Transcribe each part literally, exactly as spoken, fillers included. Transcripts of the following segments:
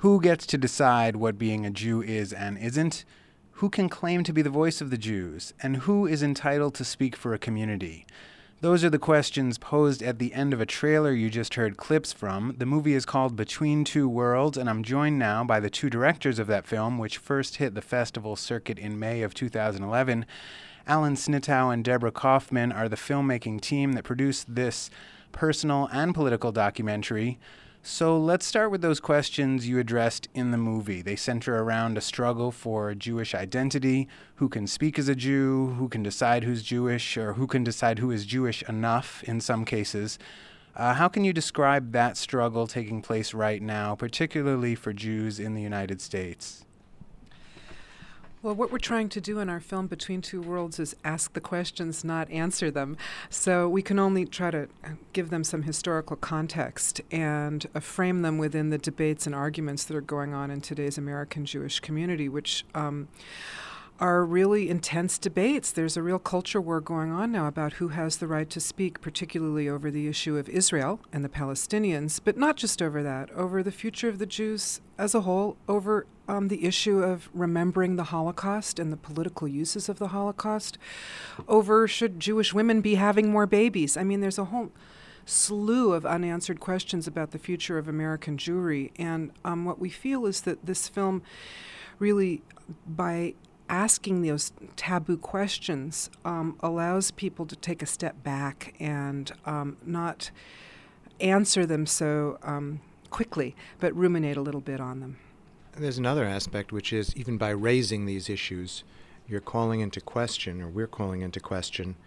Who gets to decide what being a Jew is and isn't? Who can claim to be the voice of the Jews? And who is entitled to speak for a community? Those are the questions posed at the end of a trailer you just heard clips from. The movie is called Between Two Worlds, and I'm joined now by the two directors of that film, which first hit the festival circuit in May of two thousand eleven. Alan Snitow and Deborah Kaufman are the filmmaking team that produced this personal and political documentary. So let's start with those questions you addressed in the movie. They center around a struggle for Jewish identity, who can speak as a Jew, who can decide who's Jewish, or who can decide who is Jewish enough in some cases. Uh, how can you describe that struggle taking place right now, particularly for Jews in the United States? Well, what we're trying to do in our film Between Two Worlds is ask the questions, not answer them. So we can only try to give them some historical context and uh, frame them within the debates and arguments that are going on in today's American Jewish community, which um, are really intense debates. There's a real culture war going on now about who has the right to speak, particularly over the issue of Israel and the Palestinians, but not just over that, over the future of the Jews as a whole, over um, the issue of remembering the Holocaust and the political uses of the Holocaust, over should Jewish women be having more babies. I mean, there's a whole slew of unanswered questions about the future of American Jewry, and um, what we feel is that this film really, by asking those taboo questions, um, allows people to take a step back and um, not answer them so um, quickly, but ruminate a little bit on them. There's another aspect, which is even by raising these issues, you're calling into question, or we're calling into question,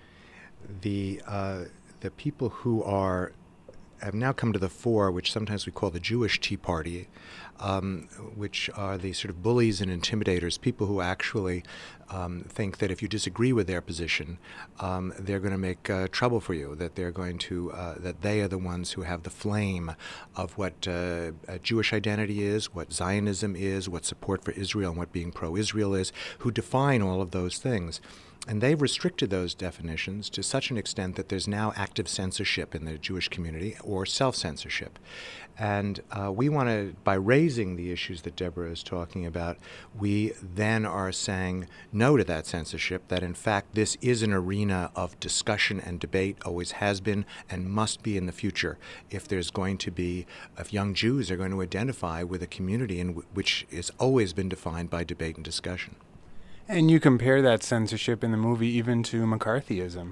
the uh, the people who are have now come to the fore, which sometimes we call the Jewish Tea Party, um, which are the sort of bullies and intimidators, people who actually um, think that if you disagree with their position, um, they're going to make uh, trouble for you, that they're going to, uh, that they are the ones who have the flame of what uh, a Jewish identity is, what Zionism is, what support for Israel and what being pro-Israel is, who define all of those things. And they've restricted those definitions to such an extent that there's now active censorship in the Jewish community, or self-censorship. And uh, we want to, by raising the issues that Deborah is talking about, we then are saying no to that censorship, that in fact this is an arena of discussion and debate, always has been and must be in the future, if there's going to be, if young Jews are going to identify with a community in w- which has always been defined by debate and discussion. And you compare that censorship in the movie even to McCarthyism.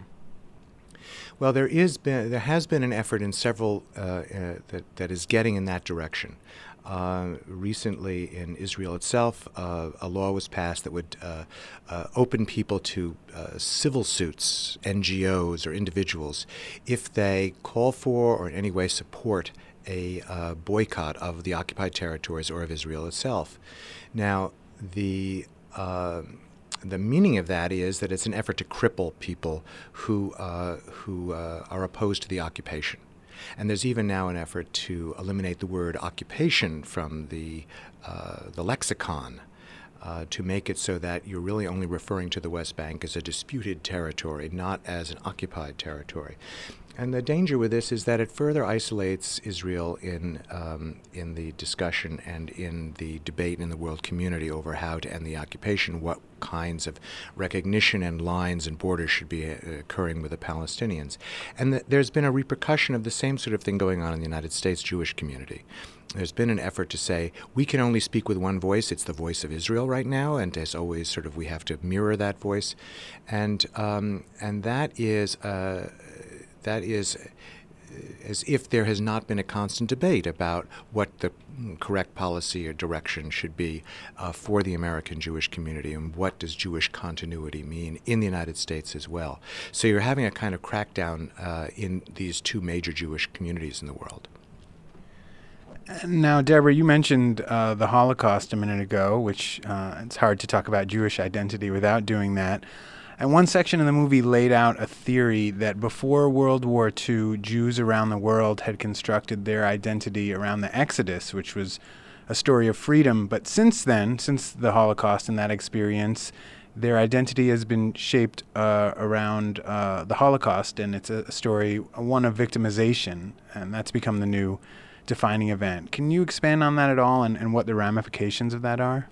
Well, there is been, there has been an effort in several uh, uh, that that is getting in that direction. Uh, recently, in Israel itself, uh, a law was passed that would uh, uh, open people to uh, civil suits, N G Os or individuals, if they call for or in any way support a uh, boycott of the occupied territories or of Israel itself. Now, the uh, The meaning of that is that it's an effort to cripple people who uh, who uh, are opposed to the occupation. And there's even now an effort to eliminate the word occupation from the uh, the lexicon, uh, to make it so that you're really only referring to the West Bank as a disputed territory, not as an occupied territory. And the danger with this is that it further isolates Israel in um, in the discussion and in the debate in the world community over how to end the occupation, what kinds of recognition and lines and borders should be uh, occurring with the Palestinians. And the, there's been a repercussion of the same sort of thing going on in the United States Jewish community. There's been an effort to say, we can only speak with one voice. It's the voice of Israel right now, and as always, sort of we have to mirror that voice. And um, and that is... Uh, That is as if there has not been a constant debate about what the correct policy or direction should be uh, for the American Jewish community, and what does Jewish continuity mean in the United States as well. So you're having a kind of crackdown uh, in these two major Jewish communities in the world. Now, Deborah, you mentioned uh, the Holocaust a minute ago, which uh, it's hard to talk about Jewish identity without doing that. And one section of the movie laid out a theory that before World War Two, Jews around the world had constructed their identity around the Exodus, which was a story of freedom. But since then, since the Holocaust and that experience, their identity has been shaped uh, around uh, the Holocaust, and it's a story, one of victimization, and that's become the new defining event. Can you expand on that at all and, and what the ramifications of that are?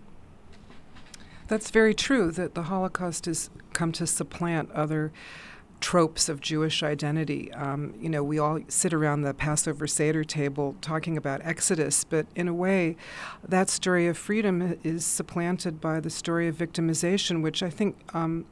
That's very true, that the Holocaust has come to supplant other tropes of Jewish identity. Um, you know, we all sit around the Passover Seder table talking about Exodus, but in a way, that story of freedom is supplanted by the story of victimization, which I think um,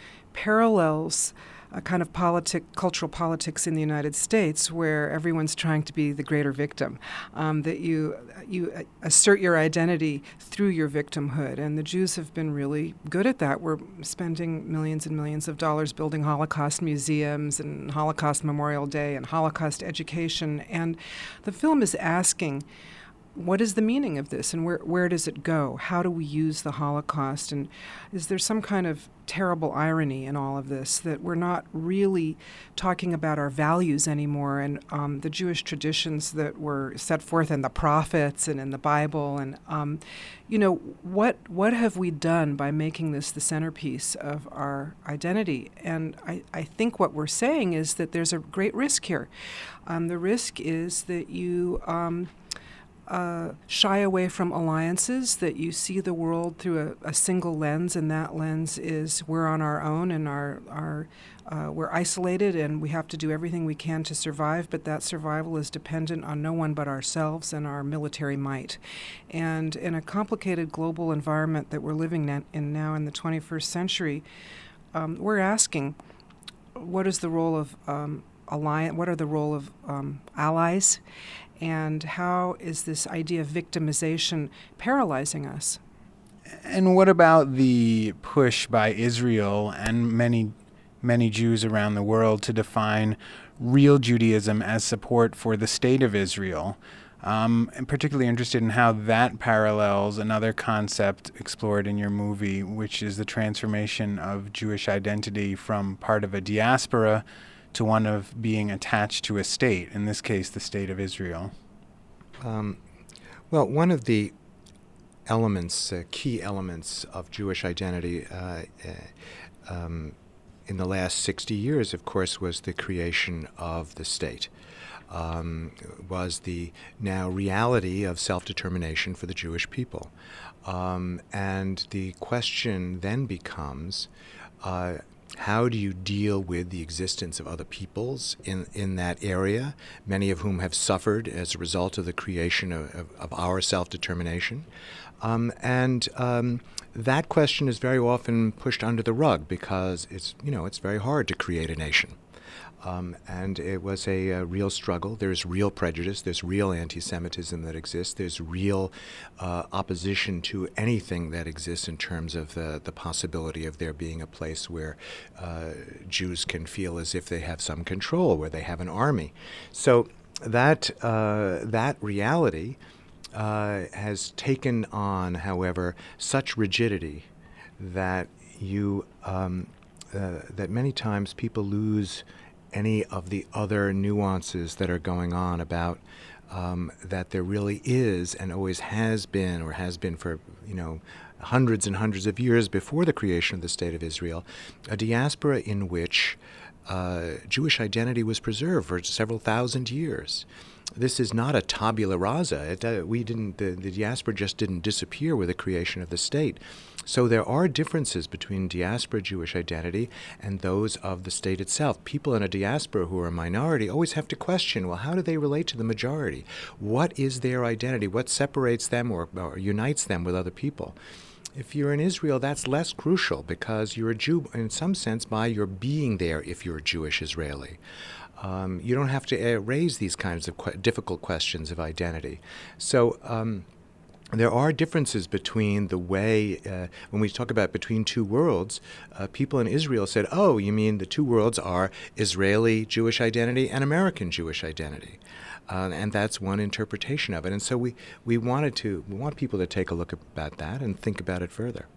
parallels a kind of politic, cultural politics in the United States, where everyone's trying to be the greater victim, um, that you you assert your identity through your victimhood. And the Jews have been really good at that. We're spending millions and millions of dollars building Holocaust museums and Holocaust Memorial Day and Holocaust education. And the film is asking, what is the meaning of this, and where where does it go? How do we use the Holocaust? And is there some kind of terrible irony in all of this, that we're not really talking about our values anymore, and um, the Jewish traditions that were set forth in the prophets and in the Bible? And um, you know, what what have we done by making this the centerpiece of our identity? And I, I think what we're saying is that there's a great risk here. Um, the risk is that you Um, Uh, shy away from alliances, that you see the world through a, a single lens, and that lens is we're on our own and our, our uh, we're isolated and we have to do everything we can to survive, but that survival is dependent on no one but ourselves and our military might. And in a complicated global environment that we're living in now in the twenty-first century, um, we're asking, what is the role of um, alliance? What are the role of um, allies? And how is this idea of victimization paralyzing us? And what about the push by Israel and many, many Jews around the world to define real Judaism as support for the state of Israel? Um, I'm particularly interested in how that parallels another concept explored in your movie, which is the transformation of Jewish identity from part of a diaspora to one of being attached to a state, in this case, the state of Israel. Um, well, one of the elements, uh, key elements of Jewish identity uh, uh, um, in the last sixty years, of course, was the creation of the state, um, was the now reality of self-determination for the Jewish people. Um, and the question then becomes, uh, how do you deal with the existence of other peoples in, in that area, many of whom have suffered as a result of the creation of, of, of our self-determination? Um, and um, that question is very often pushed under the rug because it's, you know, it's very hard to create a nation. Um, and it was a, a real struggle. There's real prejudice. There's real anti-Semitism that exists. There's real uh, opposition to anything that exists in terms of the, the possibility of there being a place where uh, Jews can feel as if they have some control, where they have an army. So that uh, that reality uh, has taken on, however, such rigidity that you um, uh, that many times people lose any of the other nuances that are going on about um, that there really is and always has been, or has been for, you know, hundreds and hundreds of years before the creation of the State of Israel, a diaspora in which uh, Jewish identity was preserved for several thousand years. This is not a tabula rasa. It, uh, we didn't. The, the diaspora just didn't disappear with the creation of the state. So there are differences between diaspora Jewish identity and those of the state itself. People in a diaspora who are a minority always have to question, well, how do they relate to the majority? What is their identity? What separates them or, or unites them with other people? If you're in Israel, that's less crucial because you're a Jew in some sense by your being there if you're a Jewish Israeli. Um, you don't have to uh, raise these kinds of qu- difficult questions of identity. So um, there are differences between the way, uh, when we talk about between two worlds, uh, people in Israel said, oh, you mean the two worlds are Israeli Jewish identity and American Jewish identity. Uh, and that's one interpretation of it. And so we, we wanted to, we want people to take a look at that and think about it further.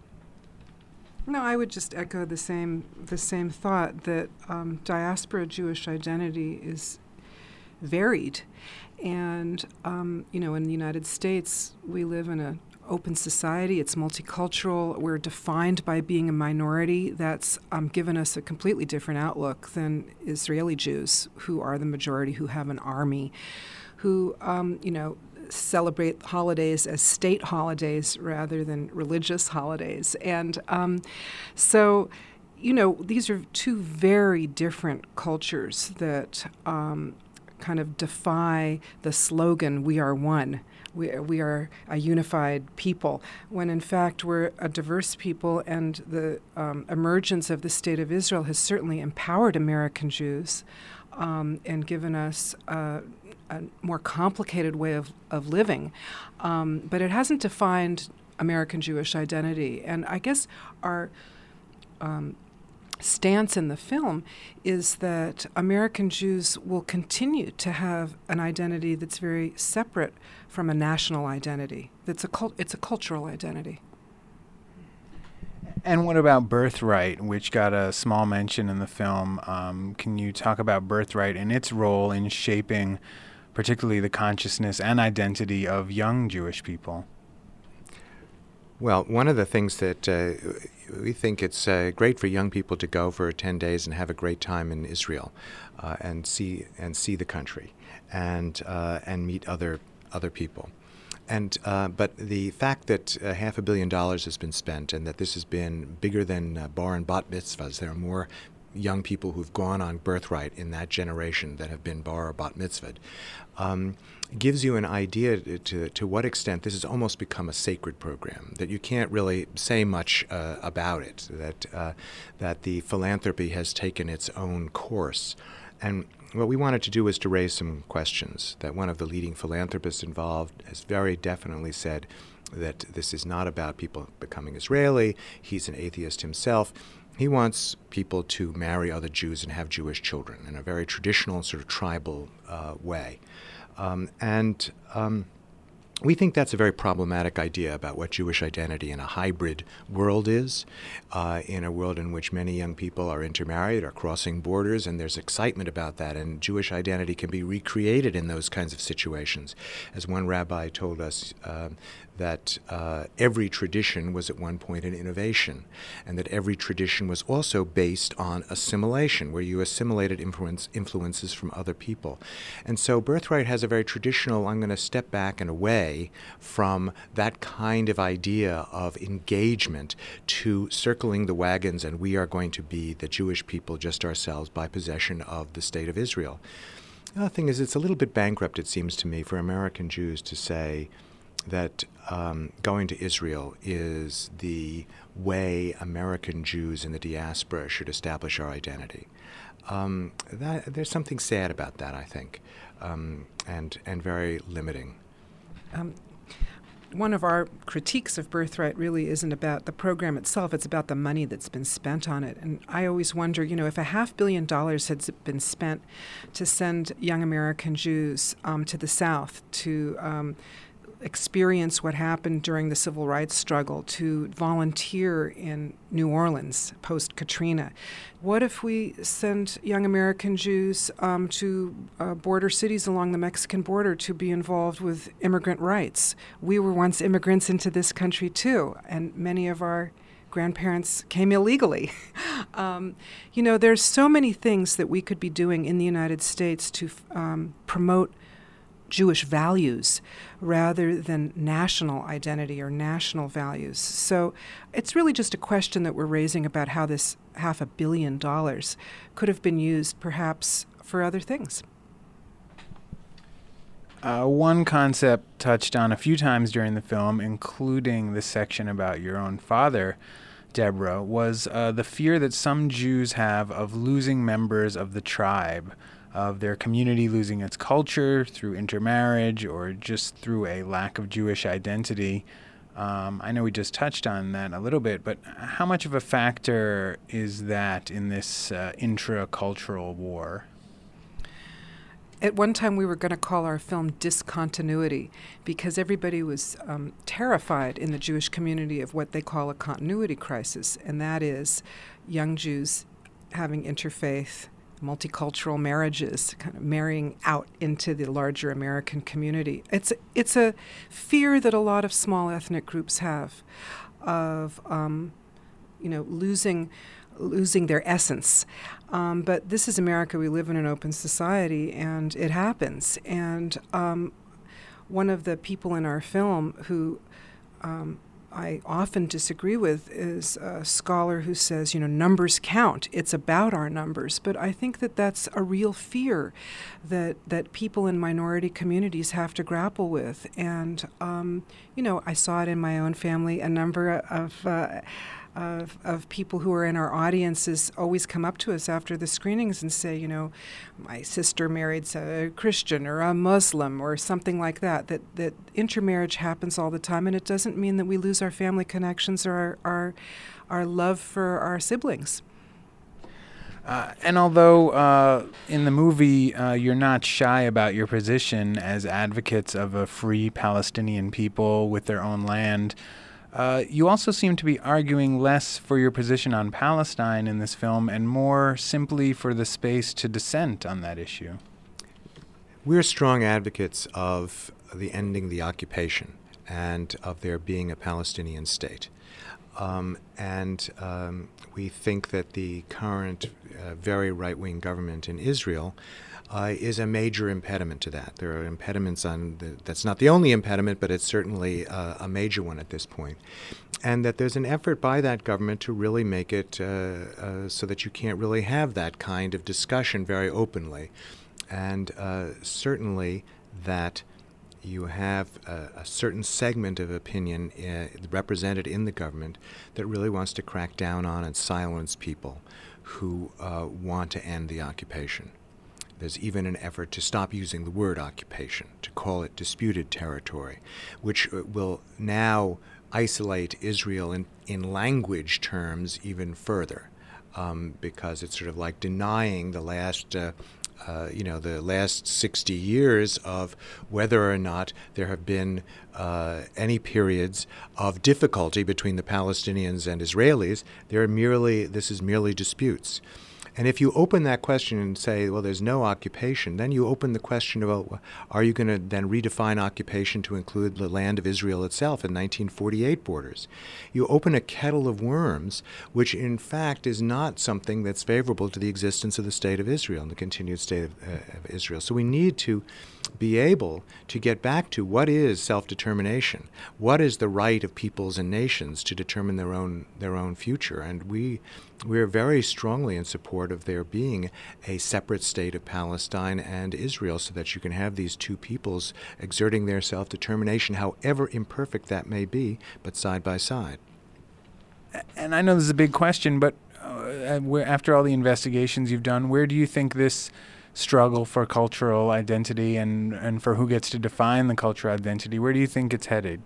No, I would just echo the same the same thought that um, diaspora Jewish identity is varied, and um, you know, in the United States, we live in an open society. It's multicultural. We're defined by being a minority. That's um, given us a completely different outlook than Israeli Jews, who are the majority, who have an army, who, um, you know, celebrate holidays as state holidays rather than religious holidays. And um, so, you know, these are two very different cultures that um, kind of defy the slogan, "We are one." We, we are a unified people, when in fact we're a diverse people, and the um, emergence of the State of Israel has certainly empowered American Jews um, and given us uh, a more complicated way of, of living. Um, but it hasn't defined American Jewish identity. And I guess our um, stance in the film is that American Jews will continue to have an identity that's very separate from a national identity. That's a cult- it's a cultural identity. And what about Birthright, which got a small mention in the film? Um, can you talk about Birthright and its role in shaping particularly the consciousness and identity of young Jewish people? Well, one of the things that uh, we think it's uh, great for young people to go for ten days and have a great time in Israel, uh, and see and see the country, and uh, and meet other other people. And uh, but the fact that uh, half a billion dollars has been spent, and that this has been bigger than uh, bar and bat mitzvahs, there are more young people who've gone on Birthright in that generation that have been bar or bat mitzvahed, um, gives you an idea to, to what extent this has almost become a sacred program, that you can't really say much uh, about it, that, uh, that the philanthropy has taken its own course. And what we wanted to do was to raise some questions, that one of the leading philanthropists involved has very definitely said that this is not about people becoming Israeli. He's an atheist himself. He wants people to marry other Jews and have Jewish children in a very traditional, sort of tribal uh, way. Um, and um, we think that's a very problematic idea about what Jewish identity in a hybrid world is, uh, in a world in which many young people are intermarried, are crossing borders, and there's excitement about that, and Jewish identity can be recreated in those kinds of situations. As one rabbi told us, uh, that uh, every tradition was at one point an innovation, and that every tradition was also based on assimilation, where you assimilated influence, influences from other people. And so Birthright has a very traditional, I'm going to step back and away from that kind of idea of engagement to circling the wagons, and we are going to be the Jewish people just ourselves by possession of the State of Israel. The other thing is, it's a little bit bankrupt, it seems to me, for American Jews to say that um, going to Israel is the way American Jews in the diaspora should establish our identity. Um, that, there's something sad about that, I think, um, and and very limiting. Um, one of our critiques of Birthright really isn't about the program itself, it's about the money that's been spent on it. And I always wonder, you know, if a half billion dollars had been spent to send young American Jews um, to the South to um, experience what happened during the civil rights struggle, to volunteer in New Orleans post-Katrina. What if we send young American Jews um, to uh, border cities along the Mexican border to be involved with immigrant rights? We were once immigrants into this country too, and many of our grandparents came illegally. um, you know, there's so many things that we could be doing in the United States to um, promote Jewish values rather than national identity or national values. So it's really just a question that we're raising about how this half a billion dollars could have been used perhaps for other things. Uh, one concept touched on a few times during the film, including the section about your own father, Deborah, was uh, the fear that some Jews have of losing members of the tribe, of their community losing its culture through intermarriage or just through a lack of Jewish identity. Um, I know we just touched on that a little bit, but how much of a factor is that in this uh, intra-cultural war? At one time, we were going to call our film Discontinuity because everybody was um, terrified in the Jewish community of what they call a continuity crisis, and that is young Jews having interfaith, multicultural marriages, kind of marrying out into the larger American community. It's it's a fear that a lot of small ethnic groups have of, um, you know, losing losing their essence. Um, but this is America. We live in an open society, and it happens. And um, one of the people in our film who um, I often disagree with is a scholar who says, you know, numbers count. It's about our numbers. But I think that that's a real fear that that people in minority communities have to grapple with. And, um, you know, I saw it in my own family. A number of, uh, of of people who are in our audiences always come up to us after the screenings and say, you know, my sister married a Christian or a Muslim or something like that, that, that intermarriage happens all the time, and it doesn't mean that we lose our family connections or our, our, our love for our siblings. Uh, and although uh, in the movie uh, you're not shy about your position as advocates of a free Palestinian people with their own land, Uh, you also seem to be arguing less for your position on Palestine in this film and more simply for the space to dissent on that issue. We're strong advocates of the ending the occupation and of there being a Palestinian state. Um, and um, we think that the current uh, very right-wing government in Israel Uh, is a major impediment to that. There are impediments on the, that's not the only impediment, but it's certainly uh, a major one at this point. And that there's an effort by that government to really make it uh, uh, so that you can't really have that kind of discussion very openly. And uh, certainly that you have a, a certain segment of opinion uh, represented in the government that really wants to crack down on and silence people who uh, want to end the occupation. There's even an effort to stop using the word occupation, to call it disputed territory, which will now isolate Israel in, in language terms even further, um, because it's sort of like denying the last, uh, uh, you know, the last sixty years of whether or not there have been uh, any periods of difficulty between the Palestinians and Israelis. There are merely, this is merely disputes. And if you open that question and say, well, there's no occupation, then you open the question about, are you going to then redefine occupation to include the land of Israel itself in nineteen forty-eight borders? You open a kettle of worms, which in fact is not something that's favorable to the existence of the state of Israel and the continued state of, uh, of Israel. So we need to be able to get back to what is self-determination, what is the right of peoples and nations to determine their own their own future. And we we are very strongly in support of there being a separate state of Palestine and Israel so that you can have these two peoples exerting their self-determination, however imperfect that may be, but side by side. And I know this is a big question, but uh, where, after all the investigations you've done, where do you think this struggle for cultural identity and, and for who gets to define the cultural identity, where do you think it's headed?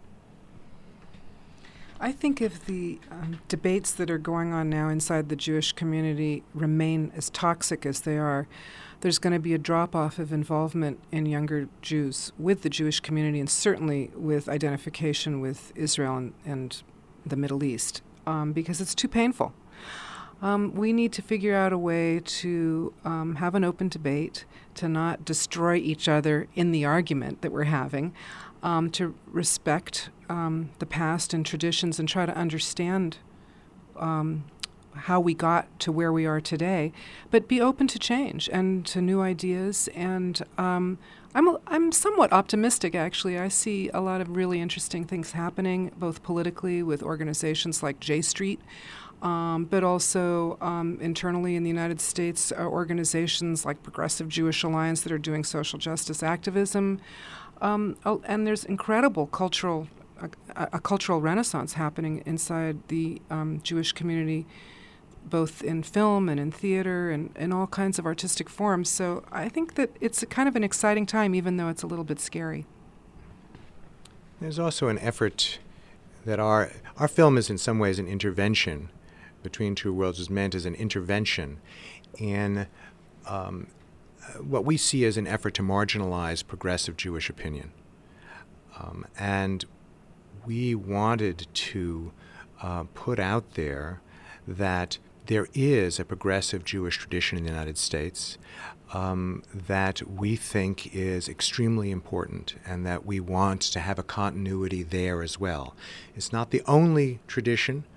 I think if the um, debates that are going on now inside the Jewish community remain as toxic as they are, there's going to be a drop-off of involvement in younger Jews with the Jewish community and certainly with identification with Israel and, and the Middle East, um, because it's too painful. Um, we need to figure out a way to um, have an open debate, to not destroy each other in the argument that we're having, um, to respect um, the past and traditions and try to understand um, how we got to where we are today, but be open to change and to new ideas. And um, I'm a, I'm somewhat optimistic, actually. I see a lot of really interesting things happening, both politically with organizations like J Street, Um, but also um, internally in the United States, uh, organizations like Progressive Jewish Alliance that are doing social justice activism. Um, oh, and there's incredible cultural, uh, a cultural renaissance happening inside the um, Jewish community, both in film and in theater and in all kinds of artistic forms. So I think that it's a kind of an exciting time, even though it's a little bit scary. There's also an effort that our our film is in some ways an intervention. Between Two Worlds is meant as an intervention in um, what we see as an effort to marginalize progressive Jewish opinion. Um, and we wanted to uh, put out there that there is a progressive Jewish tradition in the United States um, that we think is extremely important and that we want to have a continuity there as well. It's not the only tradition,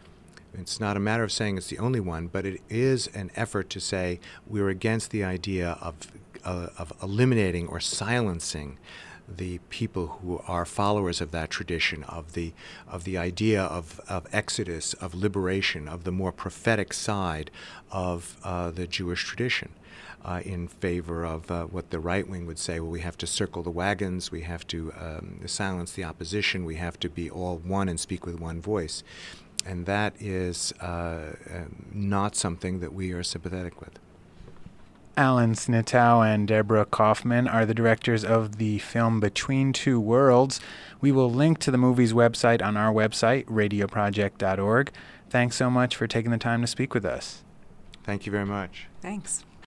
It's not a matter of saying it's the only one, but it is an effort to say we're against the idea of uh, of eliminating or silencing the people who are followers of that tradition, of the of the idea of, of exodus, of liberation, of the more prophetic side of uh, the Jewish tradition, uh, in favor of uh, what the right wing would say, well, we have to circle the wagons, we have to um, silence the opposition, we have to be all one and speak with one voice. And that is uh, uh, not something that we are sympathetic with. Alan Snitow and Deborah Kaufman are the directors of the film Between Two Worlds. We will link to the movie's website on our website, radio project dot org. Thanks so much for taking the time to speak with us. Thank you very much. Thanks.